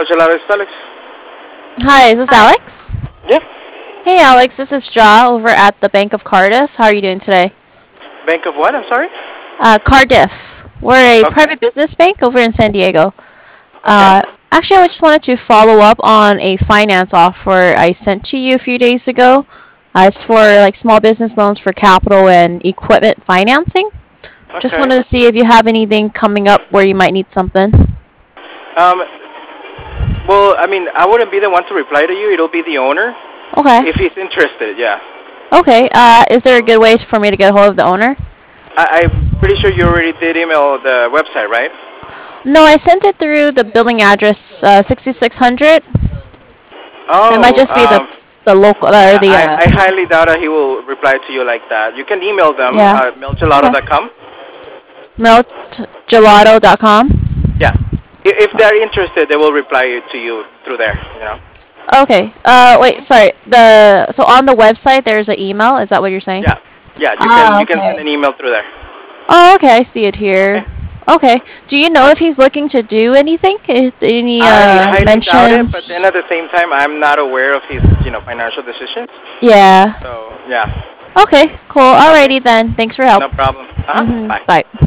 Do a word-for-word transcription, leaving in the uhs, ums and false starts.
Gelato, it's Alex. Hi, is this Alex? Yeah. Hey Alex, this is Ja over at the Bank of Cardiff. How are you doing today? Bank of what? I'm sorry? Uh, Cardiff. We're a Okay. private business bank over in San Diego. Okay. Uh, actually, I just wanted to follow up on a finance offer I sent to you a few days ago. Uh, it's for like small business loans for capital and equipment financing. Just Okay. wanted to see if you have anything coming up where you might need something. Um, well, I mean, I wouldn't be the one to reply to you. It'll be the owner Okay. if he's interested. Yeah. Okay. Uh, is there a good way for me to get a hold of the owner? I, I'm pretty sure you already did email the website, right? No, I sent it through the billing address uh, sixty-six hundred. It might Oh, just be the um, the local or yeah, the I, uh, I highly doubt that he will reply to you like that. You can email them, yeah. uh, mailgelato Okay. dot com. melt gelato dot com. Yeah. I- If they're interested, they will reply to you through there, you know? Okay. Uh, wait. Sorry. The so on the website there's an email. Is that what you're saying? Yeah. Yeah, you can Ah, you can send okay. an email through there. Oh, okay. I see it Okay? here. Okay. Do you know if he's looking to do anything? Eh, Any I uh highly doubt it, but then mentions? at the same time, I'm not aware of his, you know, financial decisions. Yeah. So, yeah. Okay. Cool. Okay. Alrighty then. Thanks for your help. No problem. Uh-huh. Mhm. Bye. Bye.